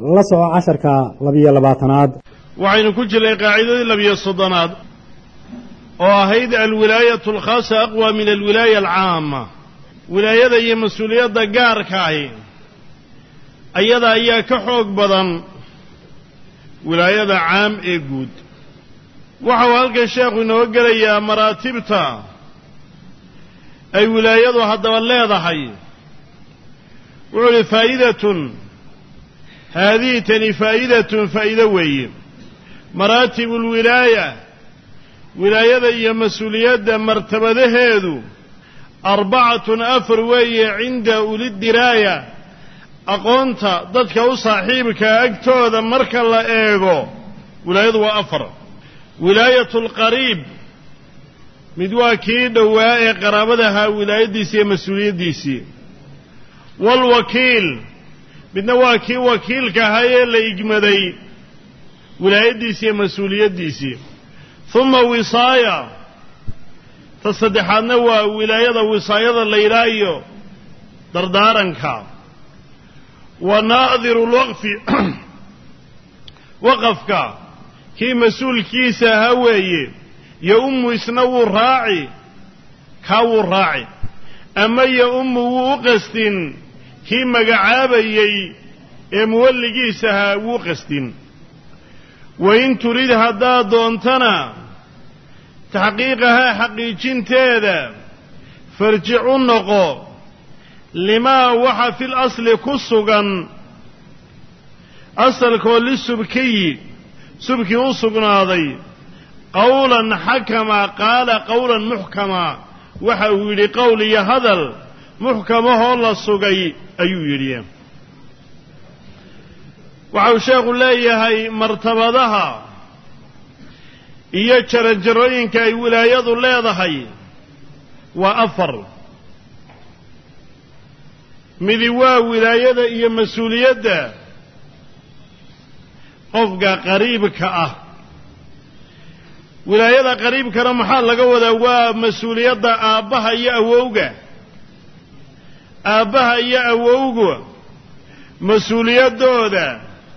la soo 10 22aad waxaynu ku jiray qaacidadii 12aad oo ahayd alwilaayatu alkhaasa aqwa min alwilaaya alcaama wilaayada iyo mas'uuliyadda gaarka ah ayada ayaa ka xoog badan wilaayada caam ee guud waxa halkan sheekhu inoo gelayaa maraatibta ay wilaayadu haddaba leedahay wuxuu li faa'idatun haadihi tani faa'idatun faa'ido weeye maraatibu alwilaaya wilaayada iyo mas-uuliyadda martabadaheedu 4 weeye cinda ulidiraaya aqoonta dadka u saaxiibka agtooda marka la eego wilaayadu waa 4 wilaayatu alqariib mid waa kii dhowaa ee qaraabadaha wilaayadiisa iyo mas-uuliyaddiisii walwakiil midna waa kii wakiilka ahaa ee la igmaday wilaayadiisa iyo mas-uuliyaddiisii uma wisaaya ta saddexaadna waa wilaayada wisaayada la yidhaayo dardaaranka wa naadiru lwaqfi waqafka kii mas-uulkiisa ahaa weeye yo-ummu isna wuu raaci kaa wuu raaci ama yo-ummu wuu u qastin kii magacaabayey ee muwalligiisa ahaa wuu qastin wain turid haddaad doontana taxqiiqahaa xaqiijinteeda farjic u noqo limaa waxa fil asli ku sugan asalkoo lisubkiyi subkii u sugnaaday qowlan xakama qaala qowlan muxkama waxa uu yidhi qowl iyo hadal muxkamahoo la sugay ayuu yidhi waxau sheekhu leeyahay martabadaha iyo jarajarooyinka ay wilaayadu leedahay waa 4 midi waa wilaayada iyo mas-uuliyadda qofka qariibka ah wilaayada qariibkana maxaa laga wadaa waa mas-uuliyadda aabbaha iyo awowga aabbaha iyo awowga mas-uuliyaddooda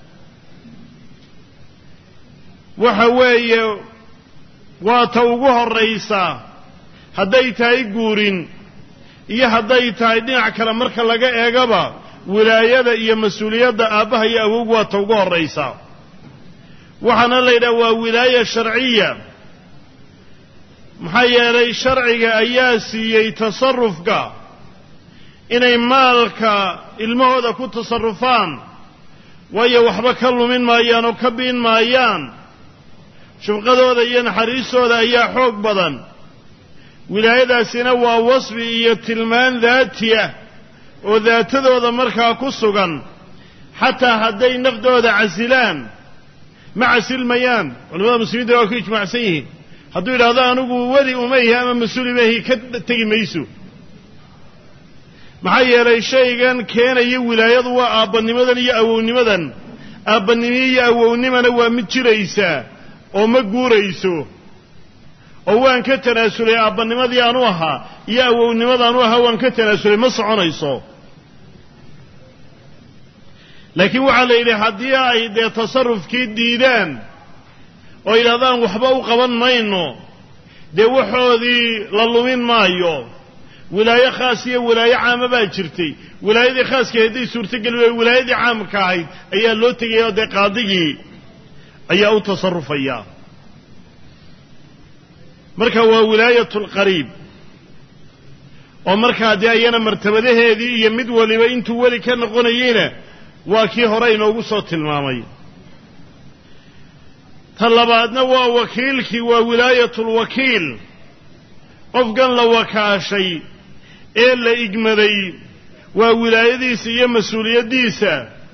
waxa weeye waa ta ugu horraysa hadday tahay guurin iyo hadday tahay dhinac kale marka laga eegaba wilaayada iyo mas-uuliyadda aabbaha iyo awowgu waa ta ugu horraysa waxaana la yidhaha waa wilaaya sharciya maxaa yeelay sharciga ayaa siiyey tasarufka inay maalka ilmahooda ku tasarufaan waayo waxba ka lumin maayaan oo ka biin maayaan shufqadooda iyo naxariistooda ayaa xoog badan wilaayadaasina waa wasfi iyo tilmaan daati ah oo daatadooda markaa ku sugan xataa hadday nafdooda casilaan ma casilmayaan culamada muslimiinta waa ku ijmaacsan yihiin hadduu yidhaahdo anigu weli uma ihi ama mas-uul ima ihi ka tegi mayso maxaa yeelay shaygan keenaya wilaayadu waa aabbanimadan iyo awownimadan aabbanimo iyo awownimana waa mid jiraysa oo ma guurayso oo waan ka tanaasulay aabbanimadii aanu ahaa iyo awownimadii aanu ahaa waan ka tanaasulay ma soconayso laakiin waxaa la yidhi haddii ay dee tasarufkii diidaan oo yidhahdaan waxba u qaban mayno dee waxoodii la lumin maayo wilaayo khaas iyo wilaayo caama baa jirtay wilaayadii khaaskii hadday suurtogeli waay wilaayadii caamka ahayd ayaa loo tegaya oo dee qaadigii ayaa u tasarufaya marka waa wilaayatu alqariib oo markaa dee ayana martabadaheedii iyo mid waliba intuu weli ka noqonayeyna waa kii hore inoogu soo tilmaamay ta labaadna waa wakiilkii waa wilaayatu lwakiil qofkan la wakaashay ee la igmaday waa wilaayadiisa iyo mas-uuliyaddiisa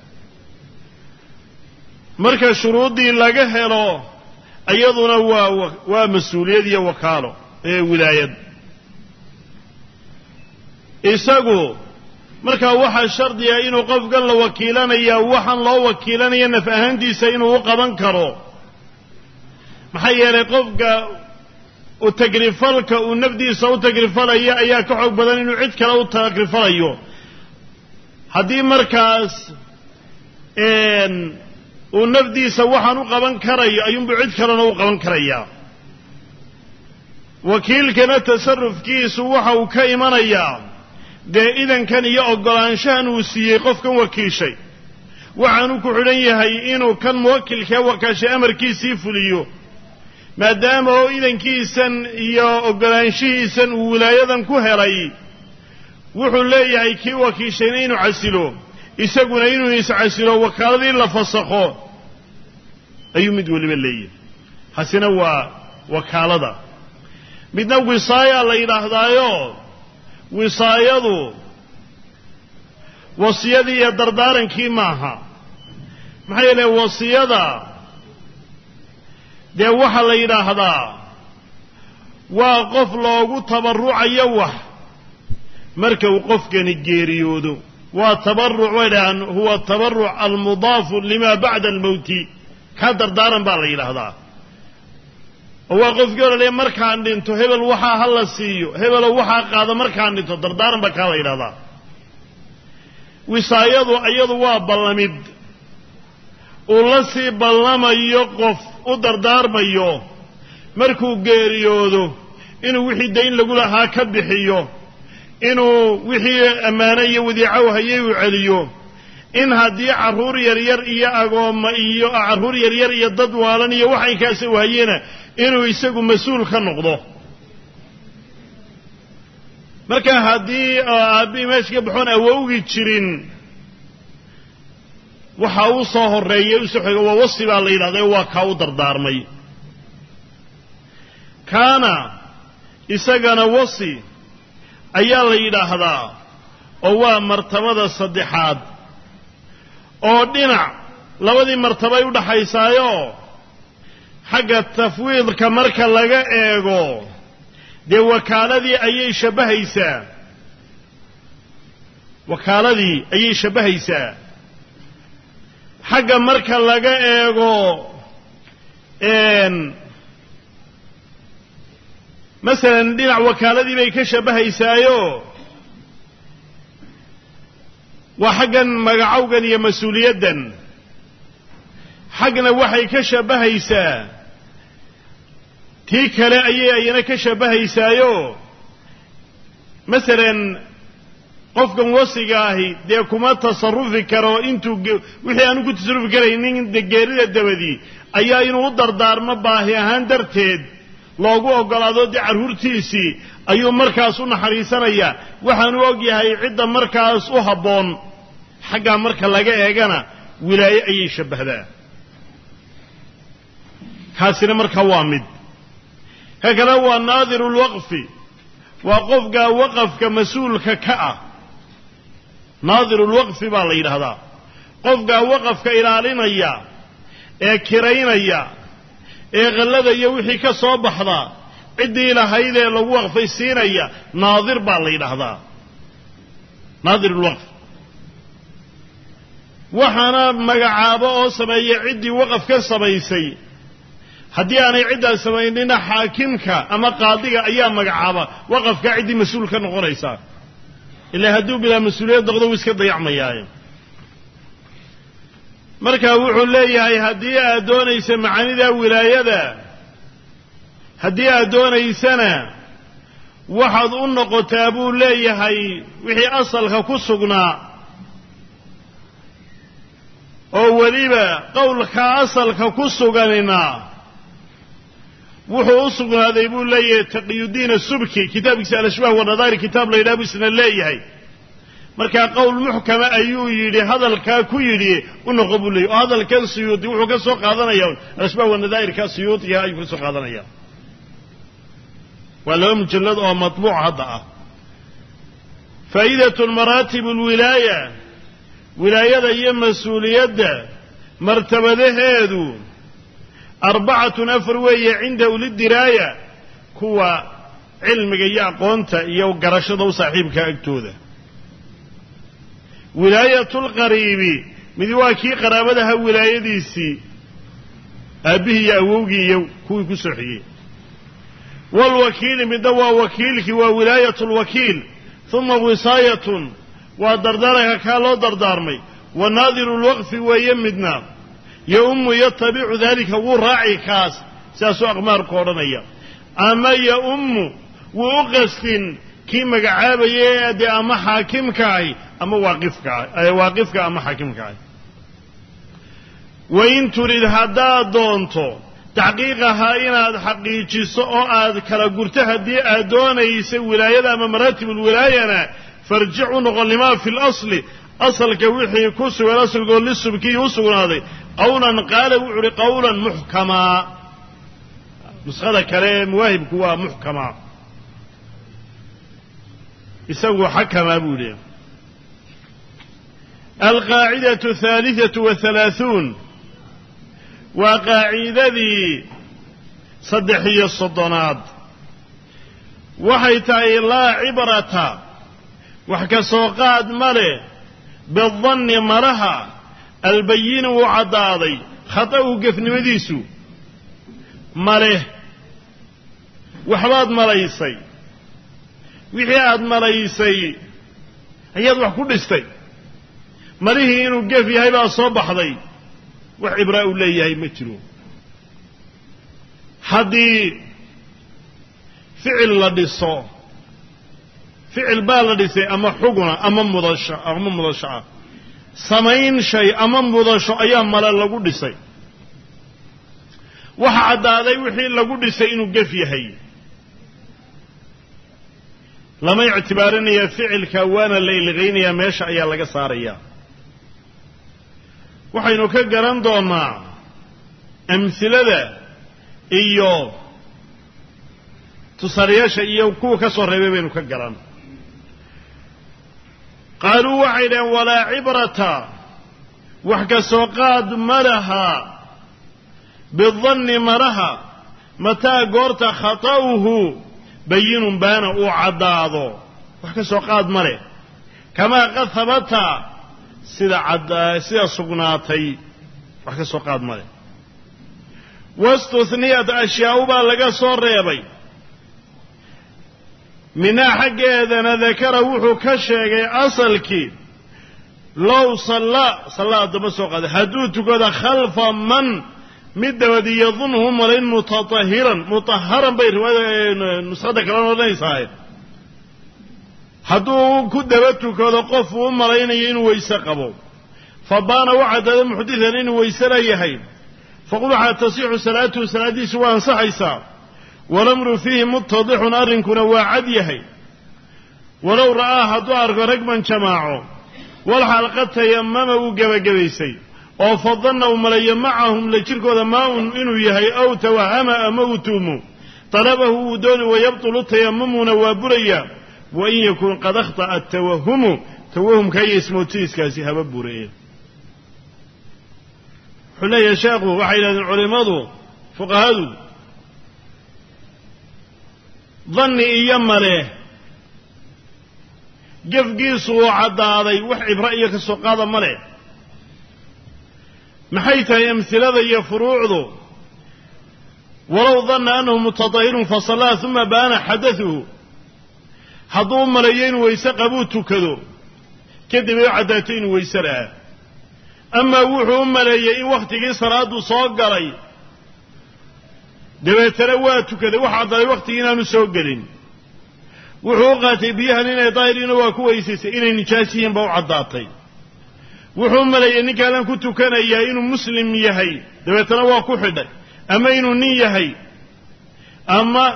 marka shuruuddii laga helo iyaduna waa mas-uuliyad iyo wakaalo ee wilaayad isagu markaa waxaa shardiga inuu qofkan la wakiilanaya waxaan loo wakiilanaya naf ahaantiisa inuu u qaban karo maxaa yeelay qofka u tagrifalka uu nafdiisa u tagrifalaya ayaa ka xoog badan inuu cid kale u tagrifalayo haddii markaas uu nafdiisa waxaan u qaban karayo ayuunbuu cid kalena u qaban karayaa wakiilkana tasarufkiisu waxa uu ka imanayaa dee idankan iyo oggolaanshahan uu siiyey qofkan wakiishay waxaanu ku xidhan yahay inuu kan muwakilkee wakaashay amarkiisii fuliyo maadaama oo idankiisan iyo oggolaanshihiisan uu wilaayadan ku helay wuxuu leeyahay kii wakiishayna inuu casilo isaguna inuu iscasilo wakaaladii la fasakho ayuu mid weliba leeyahay hasina waa wakaalada midna wisaaya la yidhaahdaayo wisaayadu wasiyadii iyo dardaarankii maaha maxaa yeele wasiyada dee waxaa la yidhaahdaa waa qof loogu tabarrucayo wax marka uu qofkani geeriyoodo waa tabarruc way dhahaan huwa tabarruc almudaafu lima bacda almowti kaa dardaaran baa la yidhaahdaa oo waa qofkii odhanaya markaan dhinto hebel waxaa ha la siiyo hebelow waxaa qaada markaan dhinto dardaaran baa kaa la yidhahdaa wisaayadu iyadu waa ballamid uu la sii ballamayo qof u dardaarmayo markuu geeriyoodo inuu wixii dayn lagu lahaa ka bixiyo inuu wixii ammaano iyo wadiico hayay uu celiyo in haddii carruur yaryar iyo agoomma iyo carruur yaryar iyo dad waalan iyo waxaykaasi u hayena inuu isagu mas-uul ka noqdo marka haddii aabbii meesha ka baxoon awowgi jirin waxa uu soo horreeyay u soo xigo waa wasi baa la yidhahdaa waa kaa u dardaarmay kaana isagana wasi ayaa la yidhaahdaa oo waa martabada saddexaad oo dhinac labadii martabay u dhaxaysaayo xagga tafwiidka marka laga eego dee wakaaladii ayay shabbahaysaa wakaaladii ayay shabbahaysaa xagga marka laga eego masalan dhinac wakaaladii bay ka shabbahaysaayo waa xaggan magacowgan iyo mas-uuliyaddan xagna waxay ka shabbahaysaa tii kale ayay ayana ka shabbahaysaayo masalan qofkan wasiga ahi dee kuma tasarufi karo intuu wixii aanu ku tasarufi karaynin geerida dabadii ayaa inuu u dardaarmo baahi ahaan darteed loogu oggolaado dee carruurtiisii ayuu markaas u naxariisanayaa waxaanu og yahay cidda markaas u habboon xaggaa marka laga eegana wilaaye ayay shabbahdaa kaasina marka waa mid ka kale waa naadiru lwaqfi waa qofka waqafka mas-uulka ka ah naadiru lwaqfi baa la yidhaahdaa qofkaa waqafka ilaalinaya ee kiraynaya ee qallada iyo wixii ka soo baxda ciddii lahayd ee lagu waqfay siinaya naadir baa la yidhaahdaa naadir lwaqf waxaana magacaabo oo sameeya ciddii waqaf ka samaysay haddii aanay ciddaas samaynina xaakimka ama qaadiga ayaa magacaaba waqafkaa ciddii mas-uul ka noqonaysaa ilaa hadduu bilaa mas-uuliyad noqdo wuu iska dayacmayaaye marka wuxuu leeyahay haddii aad doonaysa macaanida wilaayada haddii aad doonaysana waxaad u noqotaa buu leeyahay wixii asalka ku sugnaa oo weliba qowlkaa asalka ku suganina wuxuu u sugnaaday buu leeyahay taqiyudiin asubki kitaabkiisa alashbaah wanadaari kitaab la yidhaha buu isna leeyahay markaa qowl muxkama ayuu yidhi hadalkaa ku yidhi u noqo buu leeyahy oo hadalkan suyuudi wuxuu ka soo qaadanaya alashbaah wanadaa'irka suyuudiga ayuu ka soo qaadanaya waa laba mujallad oo matbuuc hadda ah faa'idatu maraatib alwilaaya wilaayada iyo mas-uuliyadda martabadaheedu 4 weeye cinda ulidiraaya kuwa cilmiga iyo aqoonta iyo garashada u saaxiibka agtooda wilaayatu lqariibi mid waa kii qaraabadaha wilaayadiisii aabbihii iyo awowgii iyo kuwii ku soo xigey waalwakiili midna waa wakiilkii waa wilaayatu lwakiil uma wisaayatun waa dardaaranka kaa loo dardaarmay وناظر الوقف ويمدنا يؤم يتبع ذلك وراعي كاس ساسو أغمار كورنيا أما يؤم وأغسل كيما قعابي دي أما حاكم كاي أما واقف كاي أما حاكم كاي وإن تريد هذا دونتو تحقيقها إن حقيقي سؤال كلا قرتها دي أدون يسوي ولاية أما مراتب الولاية فارجعوا نغلما في الأصل أصل كوحي كوس والأصل قول للسبكي يوسون هذا قولا قال وعري قولا محكما نسخة كلام واهب كوا محكما يسوي حكم أبولي القاعدة 33 وقاعدة ذي صدحية الصدنات وحيتاي لا عبرة وحكى سوقات مره بالظن مرها البين وعضاضي خطأه قفن مديسو مره وحباد مريسي وحياد مريسي هياد وحكو دستي مريه إنو قفي هيبا صبح ذي وعبراء الله هي مجرو حدي فعل لديسو فعل بالديسي أما حقنا أما مضشع سمين شيء أما مضشع أيام ملا لقو ديسي وحد هذا وحي لقو ديسي إنو قفي هي لما يعتبرني فعل كوانا اللي لغيني يا ماشا يا لقى صاريا waxaynu ka garan doonaa amsilada iyo tusariyaasha iyo kuwa ka soo reebay baynu ka garan qaalu waxayna wala ibrata wax ka soo qaad malaha bidhanni maraha mata goorta khata'uhu bayinun baana u cadaado wax ka soo qaad mare kama qad thabata sida sugnaatay wax ka soo qaad male wastuhniyat ashyaa baa laga soo reebay mina xaggeedana dakara wuxuu ka sheegay asalkii low sallaa daba soo qaada hadduu tukada khalfa man mid dabadi yadunhu malayn mutahharan bay riwaayada nuskhada kale odhanaysaa hadduu ku daba tukado qof uu malaynayo inuu weyse qabo fabaana wacadada muxdithan inuu weyse leeyahay faqul waxaa tasixu salaatuhu salaadiisu waa ansaxaysaa walamru fiihi muttadixun arrinkuna waa cad yahay walow ra'aa hadduu arko ragban jamaaco walxaal qad tayamama uu gebagabaysay oo fadanna uu maleeyo macahum la jirkooda maa-un inuu yahay aw tawahama ama uu tuumo talabahu uu dooni wayabtulu tayamamuna waa buraya وإن يكون قد أخطأ التوهم كي اسموتيس كاسي هبب برئيه حلا يشاقه وحيلا العلماء فقهاء ظني إيام له قف قيسوا عدادي وحب رأيك السقاضة مله محيث يمثل ذي فروعه ولو ظن أنه متطهر فصلى ثم بان حدثه hadduu malayo inuu weyse qabuu tukado kadib ay cadaato inuu weyse lahaa ama wuxuu u maleeyey in wakhtigii salaadu soo galay dabeetana waa tukaday waxa cadaaday wakhtigii inaanu soo gelin wuxuu u qaatay biyahan inay daahiriina waa ku weysaysay inay nijaas yihiin ba u caddaatay wuxuu u maleeyey ninkaalan ku tukanayaa inuu muslim yahay dabeetana waa ku xidhay ama inuu nin yahay ama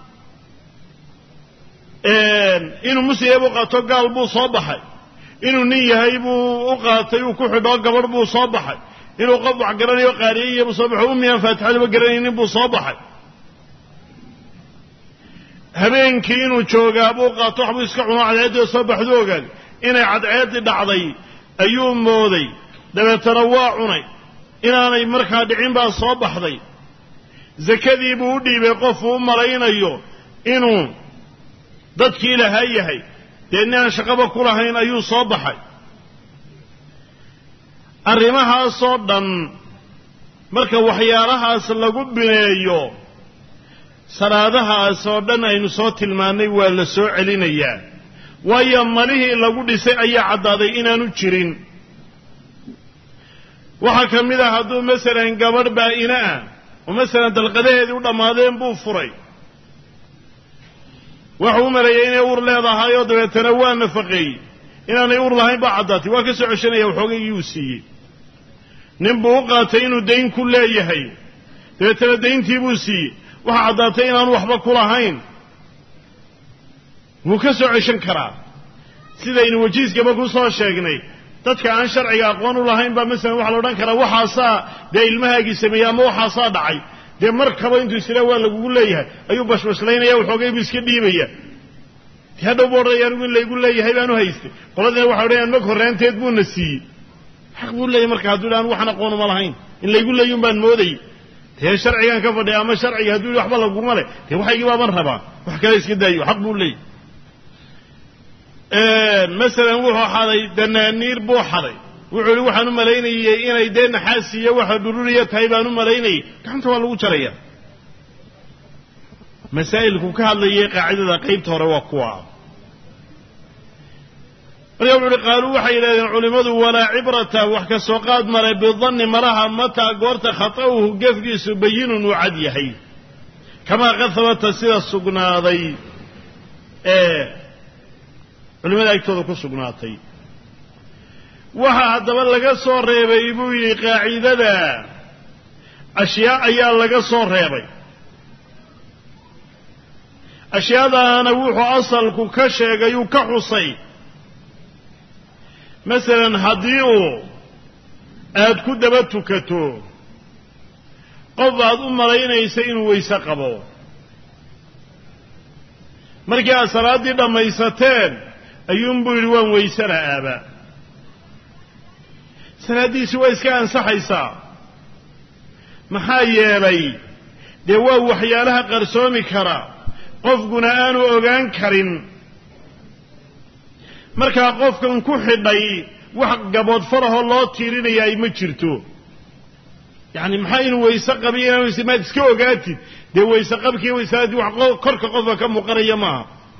inuu muslim u qaato gaal buu soo baxay inuu nin yahay buu u qaatay uu ku xidho gabadh buu soo baxay inuu qof wax garanayo qaariyay buu soo baxay ummiyan faatixada ma garanaynin buu soo baxay habeenkii inuu joogaa buu qaato wax buu iska cuno cadceeddii soo baxdo ogaad inay cadceeddii dhacday ayuu mooday dabeetana waa cunay inaanay markaa dhicin baa soo baxday zakadii buu u dhiibay qof uu malaynayo inuu dadkii lahaa yahay deedna aan shaqaba ku lahayn ayuu soo baxay arrimahaasoo dhan marka waxyaalahaas lagu bineeyo salaadahaasoo dhan aynu soo tilmaannay waa la soo celinayaa waayo malihii lagu dhisay ayaa caddaaday inaanu jirin waxa ka mid ah hadduu masalan gabadh baa'ina ah oo masalan dalqadaheedii u dhammaadeen buu furay wuxuu maleeyay inay uur leedahay oo dabeetana waa nafaqeeyey inaanay uur lahayn baa caddaatay waa ka soo ceshanaya waxoogayii uu siiyey nin buu u qaatay inuu dayn ku leeyahay dabeetana dayntii buu siiyey waxaa caddaatay inaanu waxba ku lahayn wuu ka soo ceshan karaa sidaynu wajiiskaba ku soo sheegnay dadka aan sharciga aqoon u lahayn baa masalan waxaa la odhan karaa waxaasaa dee ilmahaagii sameeyey ama waxaasaa dhacay dee markaba intuu isla waa lagugu leeyahay ayuu bashbashlaynaya waxoogay buu iska dhiibaya dee hadhow bu odhanaya anigu in laygu leeyahay baanu haystay qoladiina waxay odhanayaan mag horraanteed buuna siiyey xaq buu leeyahy marka hadduu yidhi anu waxaan aqoon uma lahayn in laygu leeyun baan moodayy dee sharcigaan ka fadhiya ama sharciga hadduu yidhi waxba laguma leh dee waxaygii baaban rabaa wax kale iska daayo xaq buu leeyahy masalan wuxuu xaday danaaniir buu xaday wuxuu yidhi waxaan u malaynayey inay dee naxaasiiyo waxa dhururiya tahay baan u malaynayay gacanta waa lagu jaraya masaa'ilku ka hadlayay qaacidada qaybta hore waa kuwa marka wuxuu uhi qaaluu waxay yidhahdeen culimmadu walaa cibrata wax ka soo qaad male bidanni malaha mataa goorta khata'uhu gefgiisu bayinun uu cad yahay kamaa qad habata sida sugnaaday culimada agtooda ku sugnaatay waxaa haddaba laga soo reebay buu yidhi qaacidada ashyaa ayaa laga soo reebay ashyaadaana wuxuu asalku ka sheegay uu ka xusay masalan haddii aad ku daba tukato qof aad u malaynaysa inuu weyse qabo markii aad salaaddii dhammaysateen ayuunbuu yidhi waan weysana aaba salaaddiisi waa iska ansaxaysaa maxaa yeelay dee waa waxyaalaha qarsoomi kara qofkuna aanu ogaan karin markaa qofkan ku xidhay wax gabood farahoo loo tiirinayaa ma jirto yacni maxaa inuu weyse qabi inaanu maad iska ogaatid dee weyse qabkiiyo weysalaaddii wax korka qofka ka muuqanaya maaha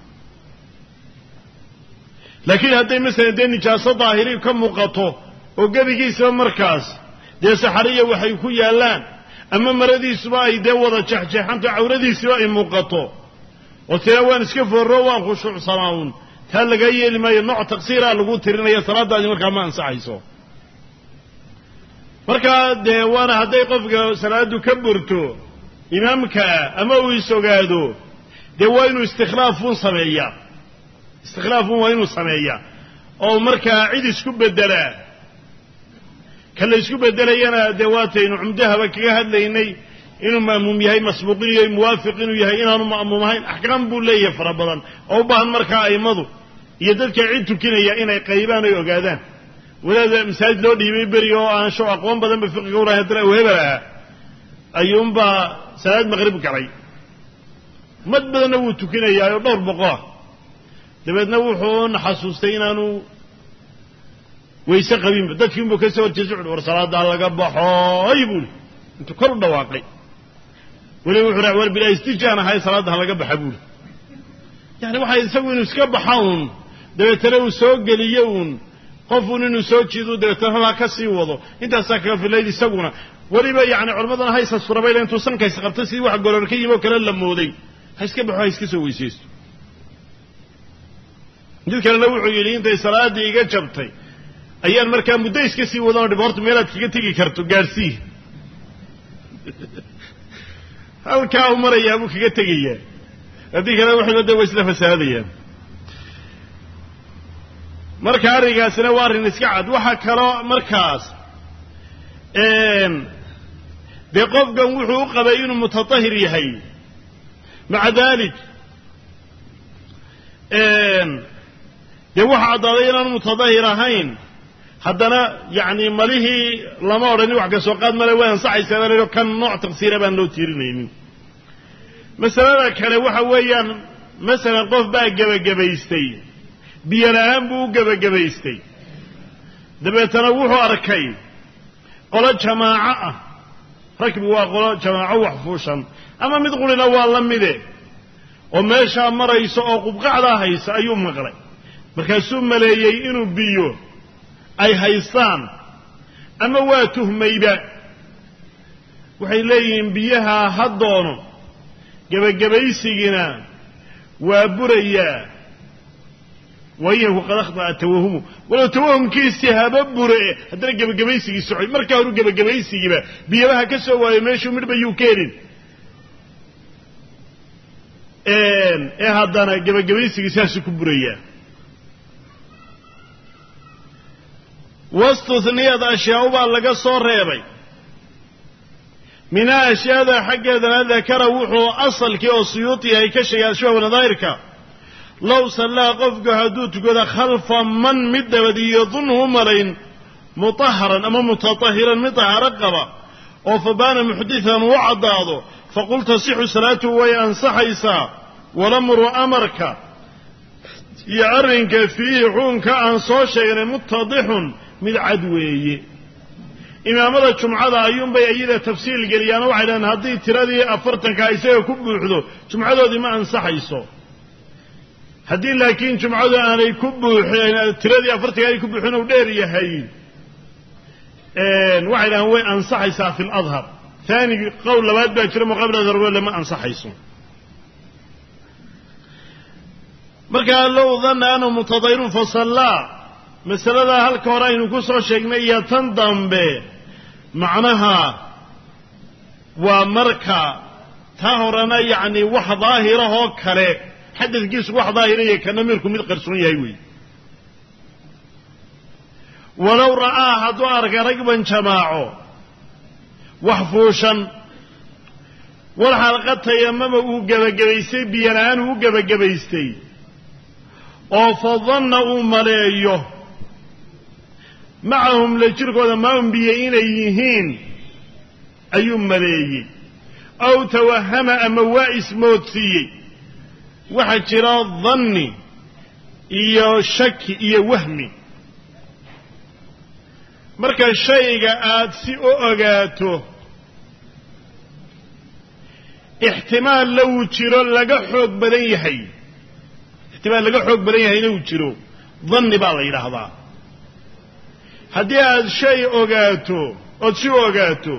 laakiin hadday masalan dee nijaaso daahiri ka muuqato oo gebigiisaba markaas dee saxariya waxay ku yaallaan ama maradiisuba ay dee wada jexjeexanto cawradiisiba ay muuqato oo tira waan iska foorro waan khushuucsanaa uun taa lagaa yeeli maayo nooc taqsiiraa lagu tirinaya salaadaadii markaa ma ansaxayso markaa dee waana hadday qofka salaadu ka burto imaamka ama uu is-ogaado dee waa inuu istikhlaafuun sameeyaa istikhlaafuun waa inuu sameeyaa oo markaa cid isku beddelaa ka la isku beddelayana dee waataynu cumdahaba kaga hadlaynay inuu ma'muum yahay masbuuqin iyo muwaafiq inuu yahay inaanu ma'muum ahayn axkaam buu leeyahay fara badan oo u baahan markaa a'immadu iyo dadka cid tukinaya inay qaybaan oy ogaadaan wadaada masaajid loo dhiibay beri oo aan show aqoon badanba fiqiga ulahay haddana uu hebel ahaa ayuunbaa salaad maqrib galay mad badanna wuu tukinayaa oo dhowr boqoah dabeedna wuxuuna xasuustay inaanu weyse qabinba dadkii unbuu ka soo horjeesa wuxuhi war salaaddaa laga baxooy buuli intuu kor u dhawaaqay weliba wuxuu raa war bilaa istijaan ahay salaadda ha laga baxa buuli yani waxay isagu inuu iska baxa uun dabeetana uu soo geliyo uun qofuun inuu soo jiido dabeetana halaa ka sii wado intaasaa kaga filayd isaguna weliba yacni culammadana haysa surabayla intuu sankays qabtay sidii wax goroor ka yimi oo kale la mooday ha iska baxo ha iska soo weysaysto mid kalena wuxuu yidhi intay salaaddii iga jabtay ayaan markaa muddo iska sii wadanoo dhib horta meelaad kaga tegi karto gaadhsii halkaa u marayaa buu kaga tegayaa haddii kale waxayba dee way isla fasaadayaan marka arrinkaasina waa arrin iska cad waxaa kaloo markaas dee qofkan wuxuu u qabay inuu mutatahir yahay maca daalik dee waxa caddaaday inaanu mutatahir ahayn haddana yacni malihii lama odhanin wax ka soo qaad male way ansaxaysaa baa layiho kan nooc taqsiira baan loo tiirinaynin masalada kale waxa weeyaan masalan qof baa gebagabaystay biyo la'aan buu u gebagabaystay dabeetana wuxuu arkay qolo jamaaco ah rakbi waa qolo jamaaco wax fuushan ama mid qurina waa la mide oo meeshaa marayso oo qubqacdaa haysa ayuu maqlay markaasuu maleeyey inuu biyo ay haystaan ama waa tuhmayba waxay leeyihiin biyaha ha doono gebagabaysigina waa burayaa wayahu qad akhda'a tawahumu walow tawahumkiisii haba bure haddana gebagabaysigii socay markaa horu gebagabaysigiiba biyabaha ka soo waayo meeshuu midhba yuu ka helin haddana gebagabaysigii saasuu ku burayaa wastuhniyad ashyaau baa laga soo reebay minhaa ashyaada xaggeedana dakara wuxuu asalkii oo suyuuti ay ka sheegay ashbaab nadaahirka low sallaa qofku hadduu tukado khalfa man mid dabad yadunhu malayn mutaharan ama mutatahiran mid tahaaro qaba oo fabaana muxditan uu caddaado faqul tasixu salaatuhu way ansaxaysaa walamru amarka iyo arrinka fiihi xukunka aan soo sheegnay muttadixun mid cad weeye imaamada jumcada ayuunbay iyada tafsiil geliyaano waxay dhahaan haddii tiradii 40 isaga ku buuxdo jumcadoodii ma ansaxayso haddii laakiin jumcadu aanay ku buuxin tiradii 40 ay ku buuxin oo dheer yahay waxay dhahaan way ansaxaysaa fil adhar thani qowl labaad baa jira muqaabala darbo lama ansaxayso marka low dhanna annahu mutadayrun fa sallaa masalada halka hore aynu ku soo sheegnay iyo tan dambe macnaha waa marka ta horena yacni wax daahirahoo kale xadadkiisu wax daahiraya kana mirku mid qarsoon yahay wey walow ra'aa hadduu arka ragban jamaaco wax fuushan wal xalqad tayamama uu gebagabaystay biyanaan uu gebagabaystay oo fadanna uu maleeyo macahum la jirkooda maa biyo inay yihiin ayuu maleeyey aw tawahama ama waa ismoodsiiyey waxaa jira danni iyo shaki iyo wahmi marka shayga aad si u ogaato ixtimaal la uu jiro laga xoog badan yahay ixtimaal laga xoog badan yahayna uu jiro danni baa la yidhaahdaa haddii aad shay ogaato ood si ogaato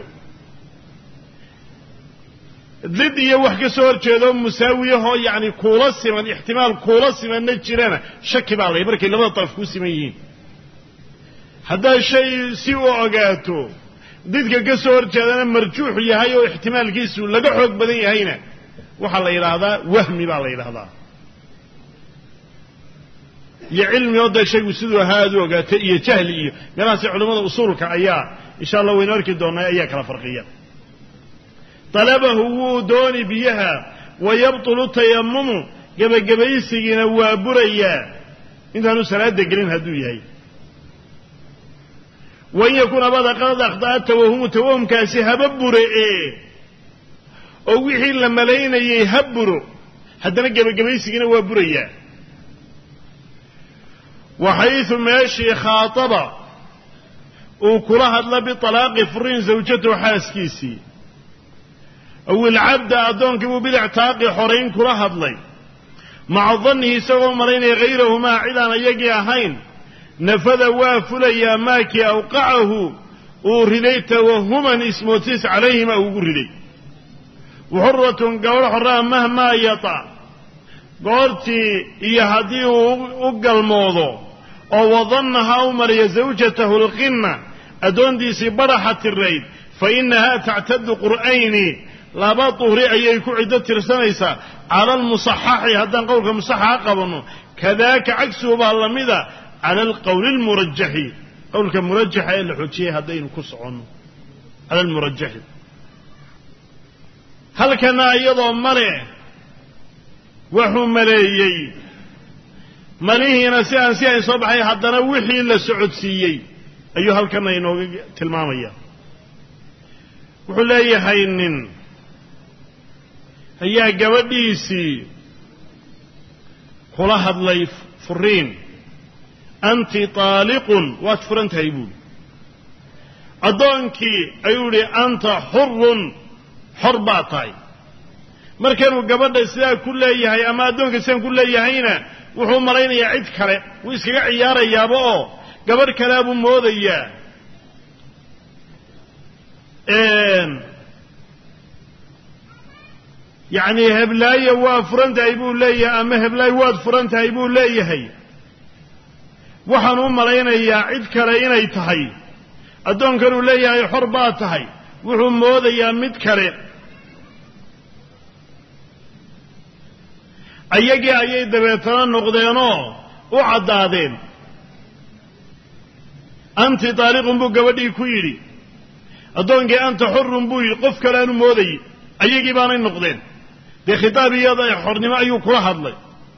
did iyo wax ka soo horjeedo musaawiyahoo yacni kuula siman ixtimaal kuula simanna jirana shaki baa lay markay labada daraf kuu siman yihiin haddaad shay si u ogaato didka ka soo horjeedana marjuux yahay oo ixtimaalkiisu laga xoog badan yahayna waxaa la yidhaahdaa wahmi baa la yidhaahdaa iyo cilmi oo dee shaygu siduu ahaa aad u ogaatay iyo jahli iyo meelahaasi culimmada usuulka ayaa insha allah waynu arki doonaa ayaa kala farqiya talabahu wuu dooni biyaha wayabtulu tayamumu gebagabaysigiina waa burayaa intaanu salaada gelin hadduu yahay wain yakun abada qad akhda'a tawahumkaasi haba bure oo wixii la malaynayay ha buro haddana gebagabaysigiina waa burayaa waxaysu meeshii khaataba uu kula hadla biطalaaqi furiin zawjatahu xaaskiisii aw ilcabda addoonkii buu bilictaaqi xorayn kula hadlay maca dannihi isagoo malaynaya hayrahumaa cidaan iyagii ahayn nafada waa fulayaa maakii awqacahu uu riday tawahuman ismoodsiis calayhima ugu riday waxuratun gabadh xoraa mahmaa yata goortii iyo haddii uu u galmoodo oo wadannahaa u mariya zawjatahu alqinna addoontiisii badhaxa tirayd fa innahaa tactadu qur'ayni laba duhri ayay ku ciddo tirsanaysaa cala almusaxaxi haddaan qowlka musaxaxa qabanno kadaaka cagsuhu baa lamida cala alqowli almurajaxi qowlka murajaxa ee la xoojiyey haddaynu ku soconno cala almurajaxi halkana iyadoo male wuxuu maleeyey malihiina si aan soo baxay haddana wixii la socodsiiyey ayuu halkana inooga tilmaamaya wuxuu leeyahay nin ayaa gabadhiisii kula hadlay furiin anti taaliqun waad furan tahay buuli addoonkii ayuu idhi anta xurun xor baa tahay markanuu gabadha sidaa ku leeyahay ama addoonka sidaan ku leeyahayna wuxuu malaynayaa cid kale wuu iskaga ciyaarayaaba oo gabadh kalea buu moodayaa يعني هبلاية وفرنت أيبو ليه أما هبلاي واد فرنت أيبو ليه وحنو ملايين يا عيد كرين يتهي أدون كانوا ليه حربات هاي وهم موذا يا مد كرين أيجي أيجي دبيتان نقدينه وعدادين أنت طارق بو قبدي كويري أدون كي أنت حر بو يقف كلام موذي أيجي بانين نقدين بخطابي يضع حرني ما أيو كره الله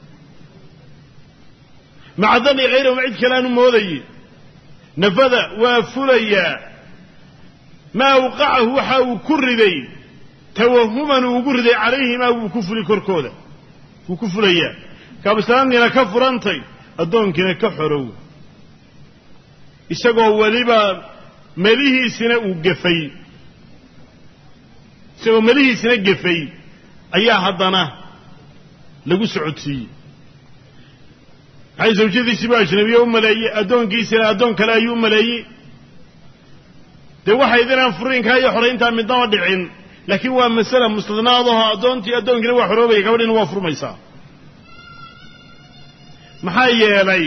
مع ذلك غيره معيد كلام موذي نفذ وفليا ما وقعه حاو كردي توهما وقردي عليه ما وكفر كركودا وكفريا كابسلام ينا كفرانتي أدون كنا كفروا إساقوا وليبا مليه سنة وقفي إساقوا مليه سنة قفي أيها حضنا لقو سعودسي هاي زوجتي سبا أجنبية وملايي أدون كيسنا أدون كلاي وملايي دي waxay idin furiin ka iyo xoreynta mid daba dhicin laakiin waa mas'ala mustadnaadaha adoontii adoonkiina waa xoroobay gabadhina waa furmaysaa maxaa yeelay